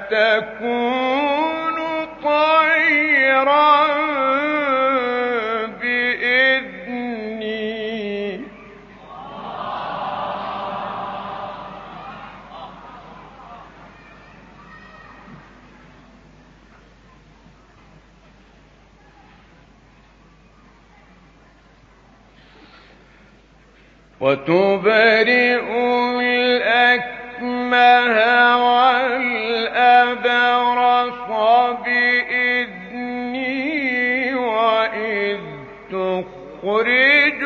فتكون طيرا بإذني. وتبرئ الأكمه والأبرص بإذني، وإذ تخرج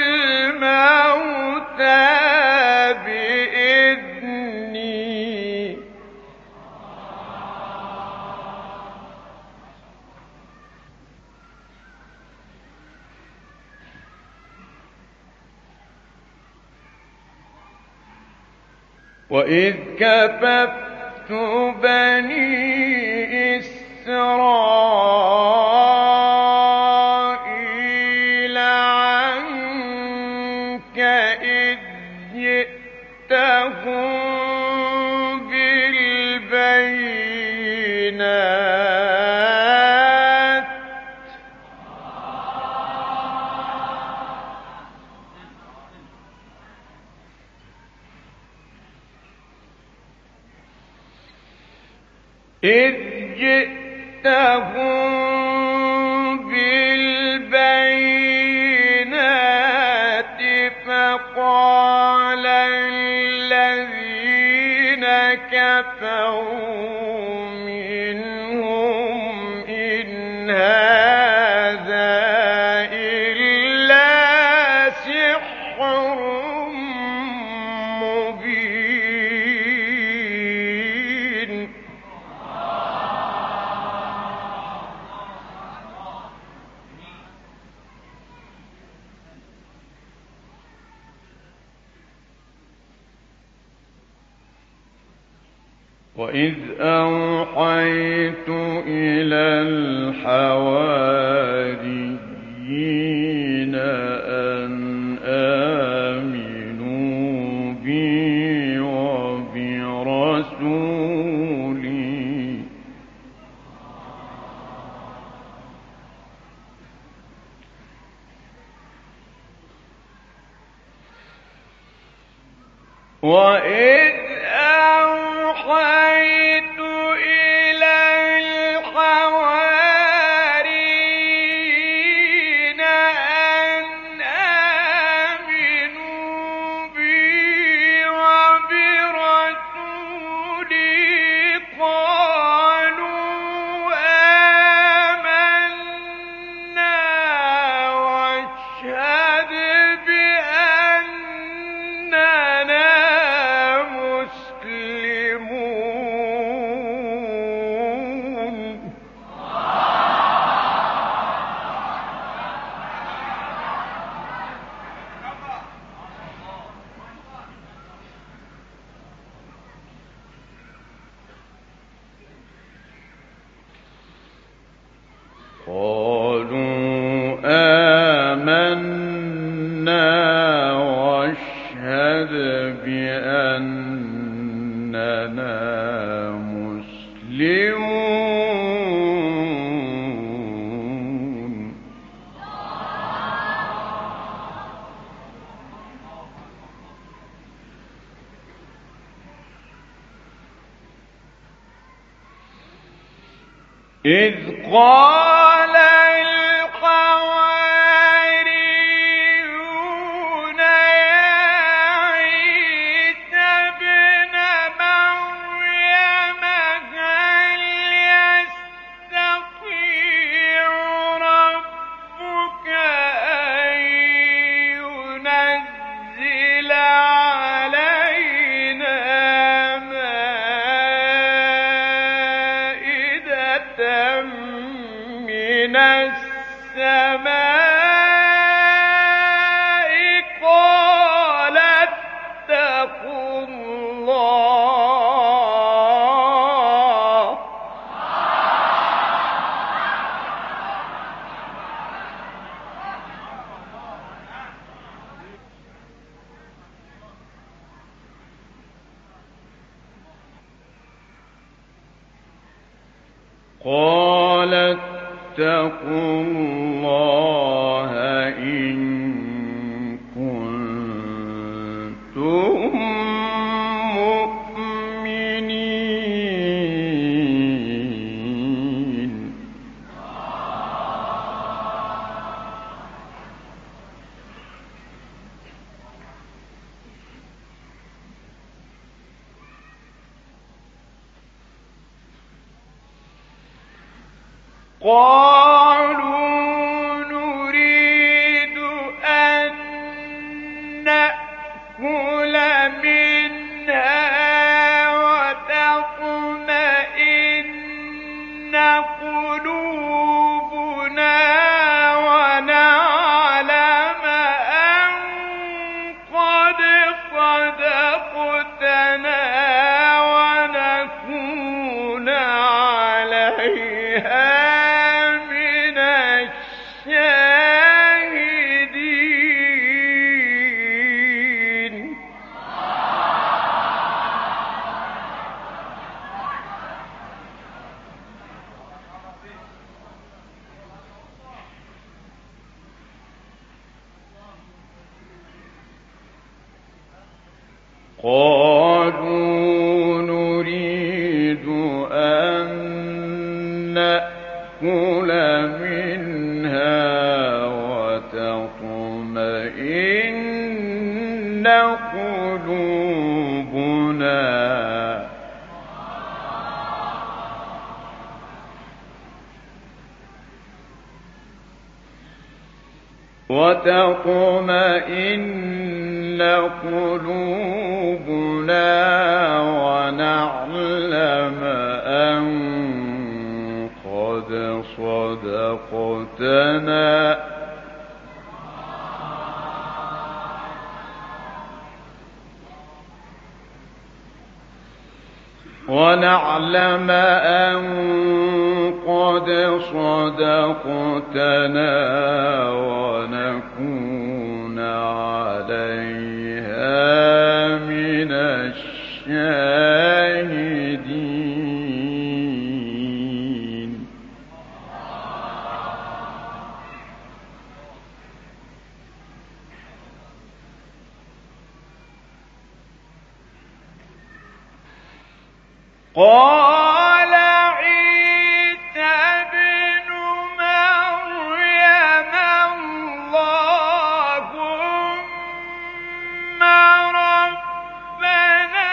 الموتى بإذني. وإذ كففت بني إسرائيل عنك إذ جئتهم بالبينات فقال الذين كفروا منهم إن هذا إلا سحر مبين. وإذ أوحيت إلى الحواريين أن آمنوا بي وبرسولي وإذ أوحيت إلى الحواريين أن آمنوا بي وبرسولي قالوا آمنا واشهد بأننا قالوا آمنا واشهد بأننا مسلمون. إذ قال الحواريون يا عيسى ابن مريم هل يستطيع ربك أن ينزل علينا مائدة من قال اتقوا الله إن كنتم مؤمنين. قالوا نريد أن نأكل منها وتطمئن قلوبنا ونعلم أن قد صدقتنا ونكون عليها من الشاهدين. قالوا نريد أن نأكل منها وتطمئن قلوبنا ونعلم أن قد صدقتنا ونكون عليها من الشاهدين. قال عيسى ابن مريم اللهم ربنا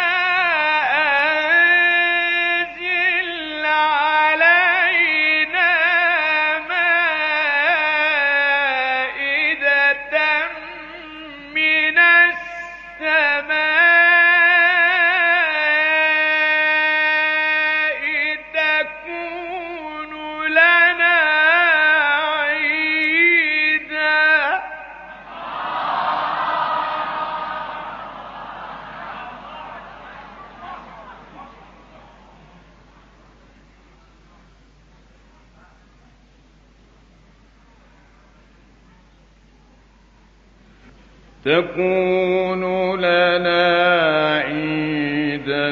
أنزل علينا مائدة من السماء تكون لنا عيدا. تكون لنا عيدا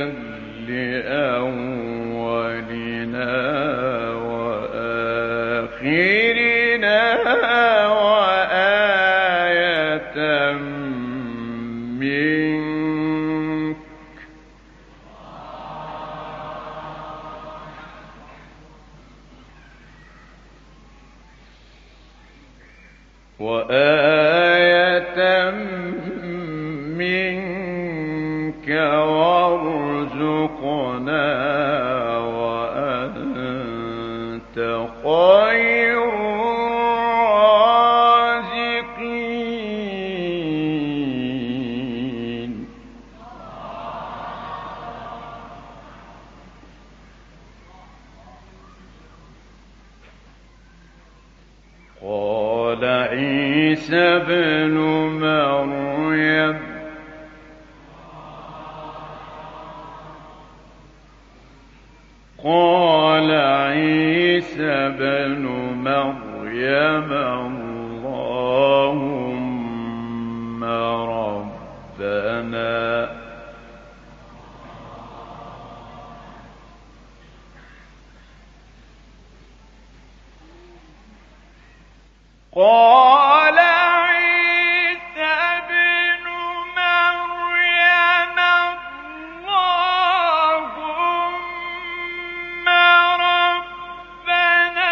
لأولنا وآخرنا وآية منك وارزقنا وأنت خير الرازقين. قال عيسى ابن مريم اللهم ربنا قال عيسى ابن مريم اللهم ربنا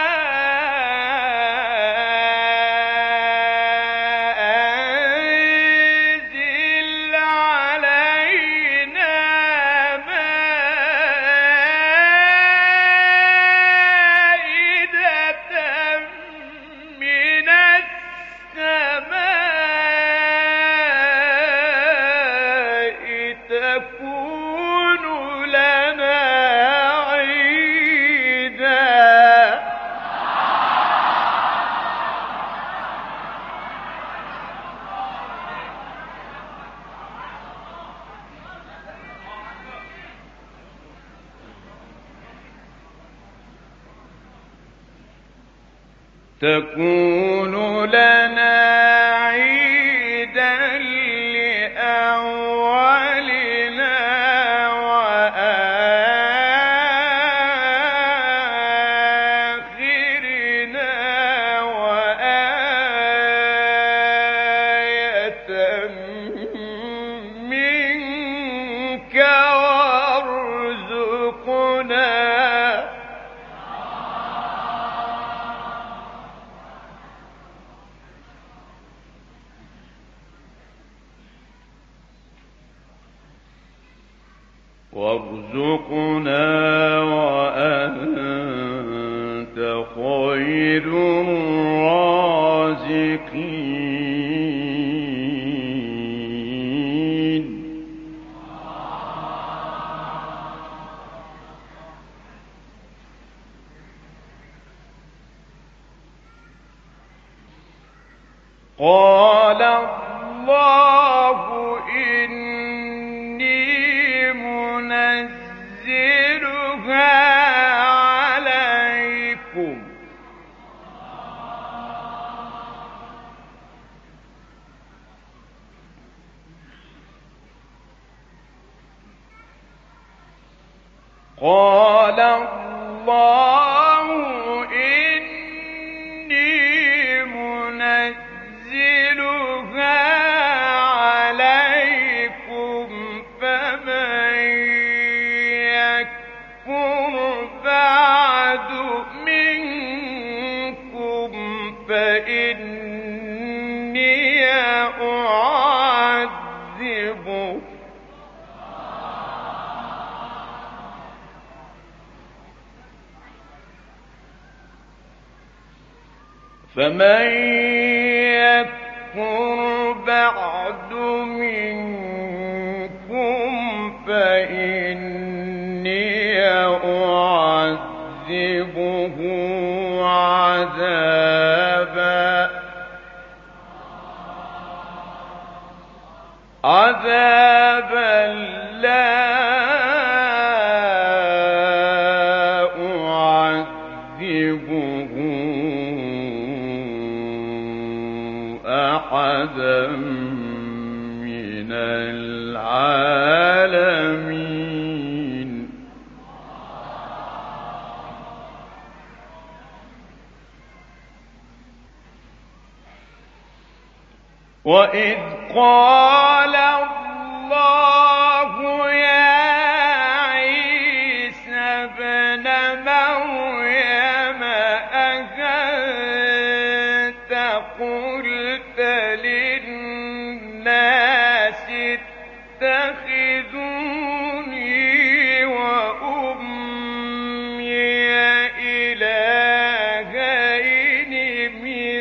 أنزل علينا مائدة من السماء تكون لنا عيدا. تكون لنا عيدا لأولنا وآخرنا وآية منك وارزقنا. وأنت خير الرازقين. قال الله إني منزلها عليكم قال الله إني منزلها عليكم فمن يكفر بعد منكم فإني أعذبه فمن يكفر بعد منكم فإني أعذبه عذابا لا أعذبه أحدا من العالمين. وإذ قال الله يا عيسى ابن مريم أأنت قلت للناس اتخذوني وأمي إلهين من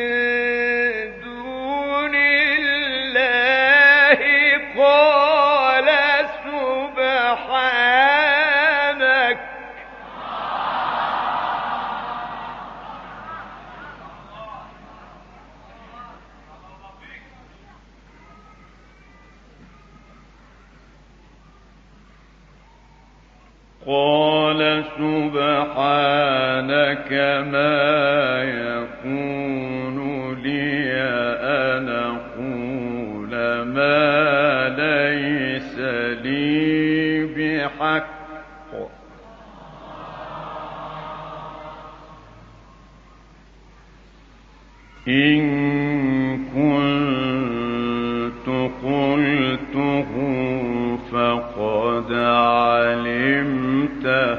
دون الله قال سبحانك ما يكون لي أن أقول ما ليس لي بحق إن كنت قلته فقد علمته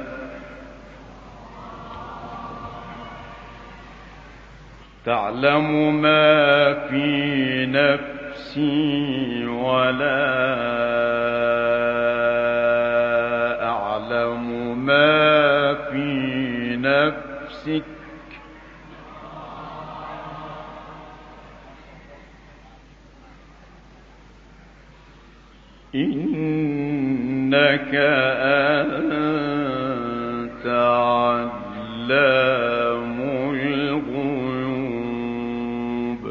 تعلم ما في نفسي ولا أعلم ما في نفسك إنك أنت علام الغيوب.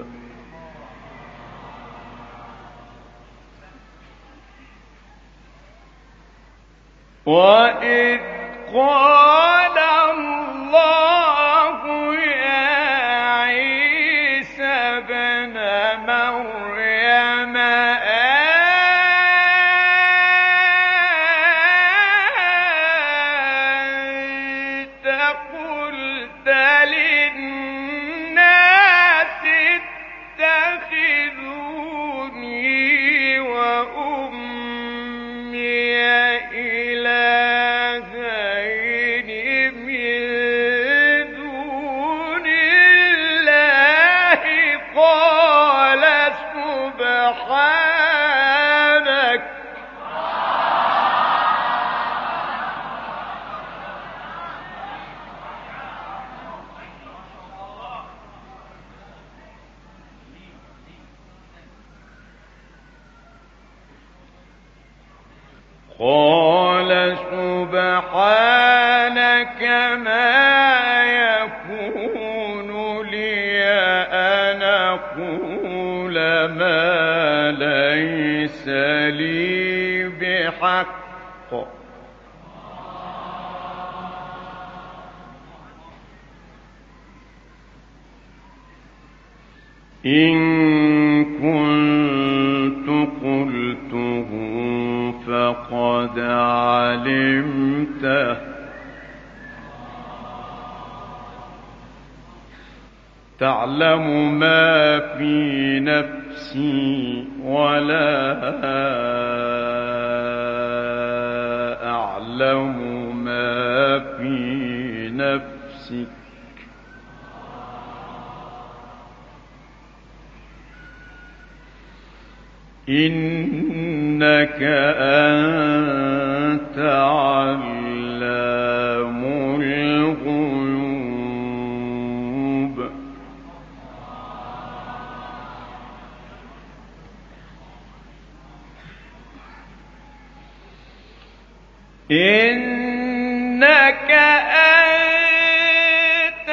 وإذ قال الله يا عيسى ابن مريم أنت قلت للناس اتخذوني وأمي إلهين من دون الله قال سبحانك ما يكون لي أن أقول ما ليس لي بحق إن كنت قلته فقد علمته تعلم ما في نفسي ولا أعلم ما في نفسك إنك أنت علام الغيوب. إنك أنت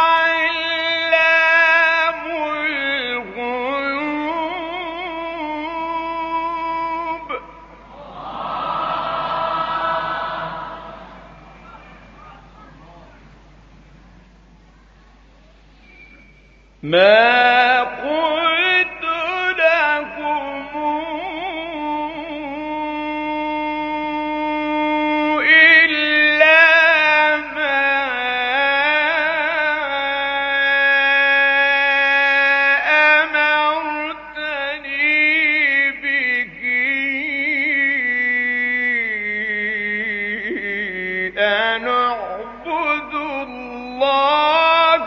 علام الغيوب. ما قلت لهم أن اعبدوا الله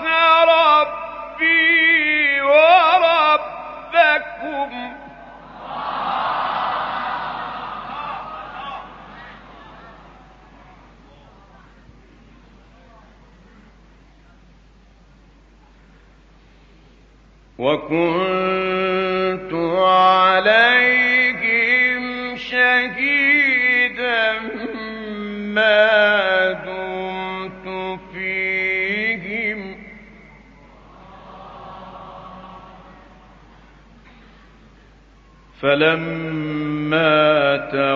ربي وربكم وكنت عليهم شهيدا ما دمت فيهم فلما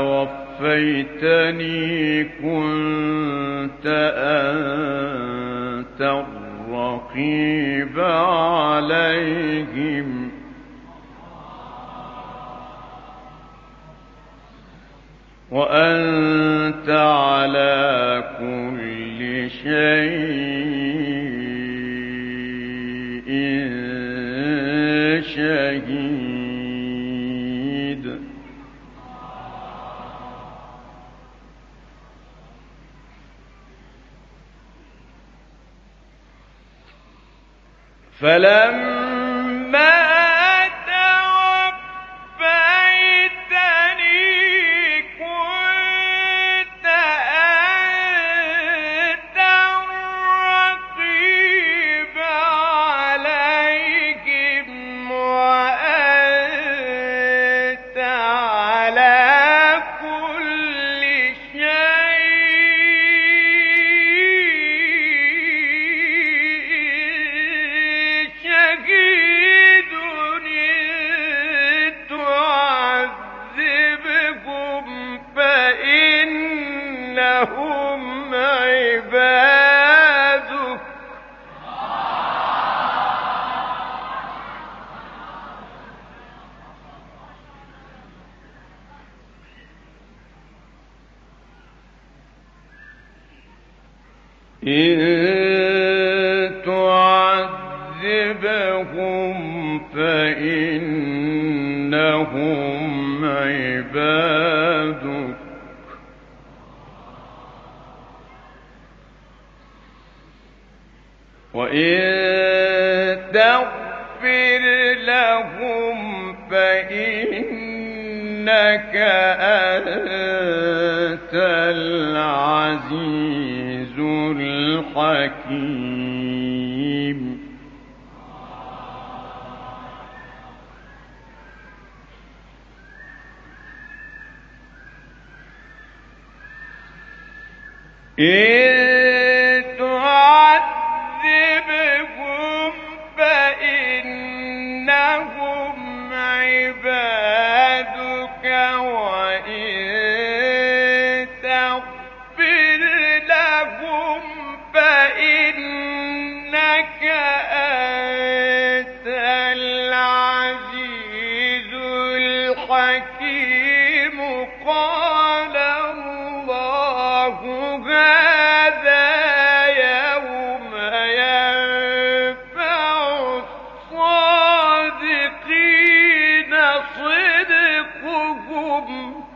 توفيتني كنت أنت الرقيب عليهم وأنت على كل شيء فلما هم عبادك إن تعذبهم فإنهم عبادك وإن تغفر لهم فإنك أنت العزيز الحكيم تعذبهم فإنهم عبادك وإن تغفر لهم فإنك أنت العزيز الحكيم قال الله هذا يوم ينفع الصادقين صدقهم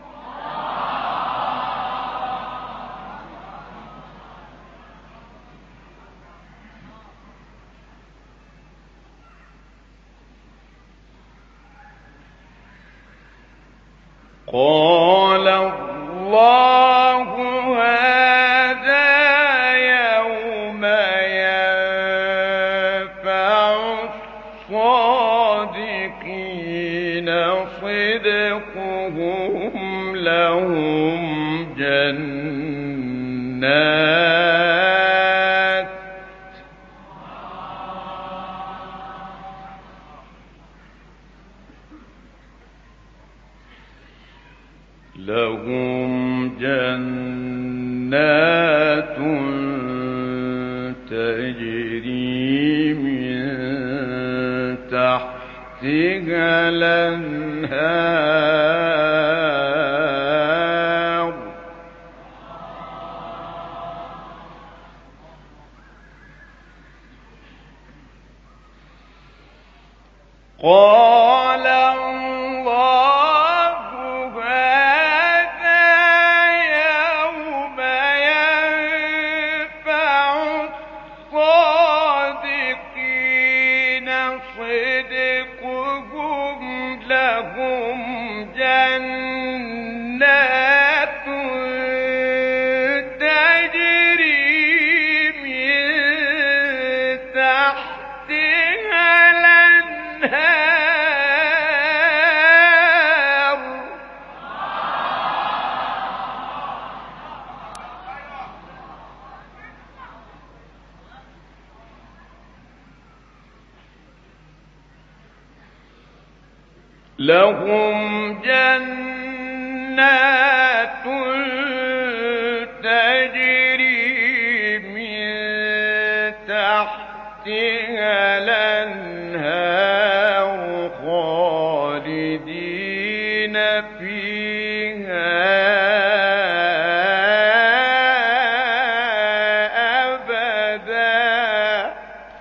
قال الله هذا يوم ينفع الصادقين صدقهم لهم جنات تجري من تحتها الأنهار قال الله هذا يوم ينفع الصادقين صدقهم لهم جنات تجري من تحتها الأنهار لهم جنات تجري من تحتها الأنهار خالدين فيها أبدا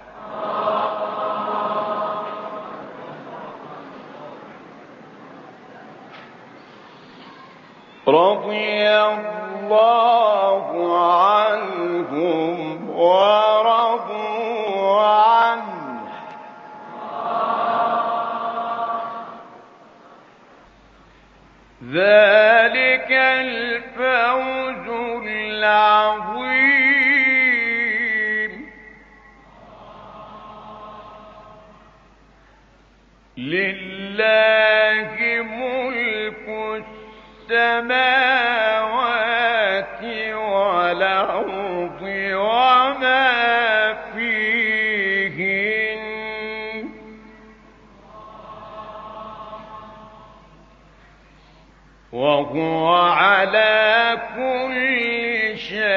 رضي الله عنهم ورضوا عنه العظيم لله ملك السماوات والأرض وما فيهن وهو على كل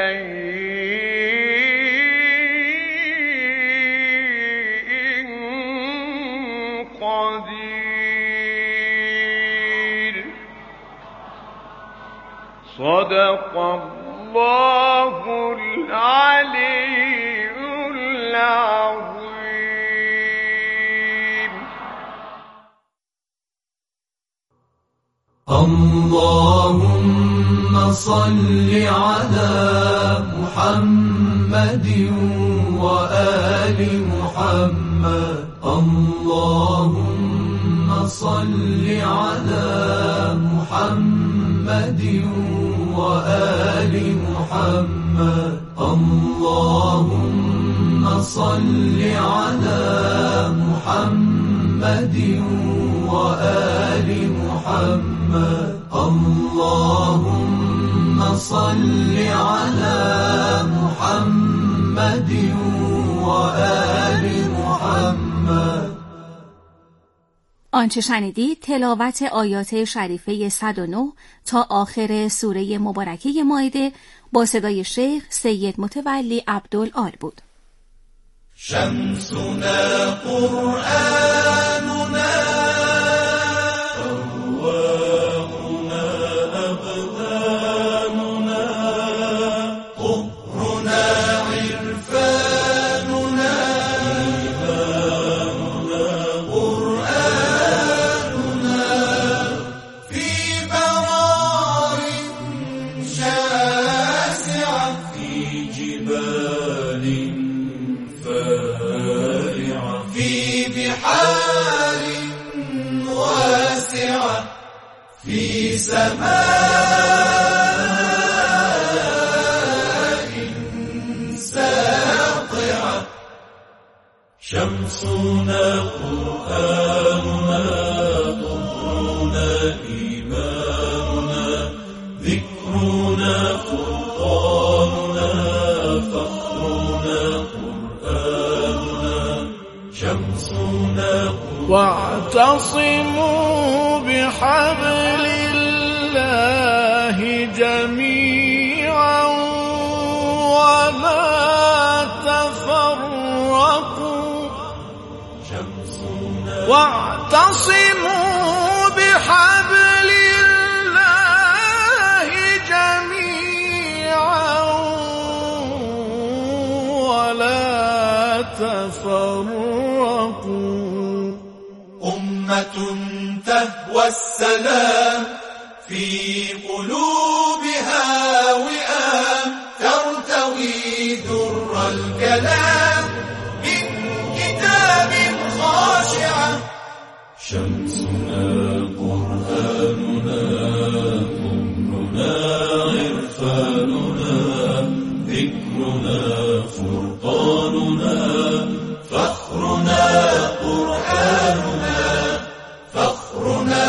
شيء قدير. صدق الله العلي العظيم. اللهم صل على محمد وآل محمد. اللهم صل على محمد وآل محمد. اللهم صل على محمد وآل محمد. اللهم صل على محمد وآل محمد. آنچه شنیدید تلاوت آیات شریفه 109 تا آخر سوره مبارکه مائده با صدای شیخ سید متولی عبدالآل بود. شمسنا قرآننا أرواحنا أبداننا طهرنا عرفاننا إيماننا قرآننا في برار شاسعة في جبال فارعة في بحار واسعة في سماء ساطعة. شمسنا قرآننا طهرنا إيماننا ذكرنا فرقاننا فخرنا قرآننا شمسنا. واعتصموا بحبل الله جميعا ولا تفرقوا. شمسنا واعتصموا بحبل الله جميعا ولا تفرقوا. أمة تهوى السلام في قلوبها وئام ترتوي در الكلام من كتاب خاشعة. شمسنا قرآننا طهرنا عرفاننا ذكرنا فرقاننا فخرنا قرآننا فخرنا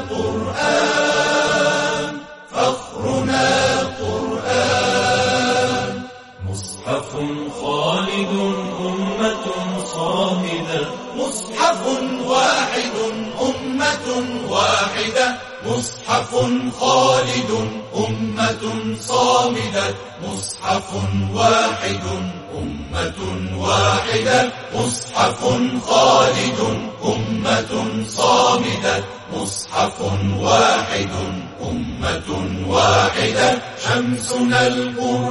قرآن فخرنا قرآن. مصحف خالد أمة صامدة مصحف واحد أمة واحدة. مصحف خالد أمة صامدة مصحف واحد أمة واحدة. مصحف خالد أمة صامدة مصحف واحد أمة واحدة. شمسنا القرآن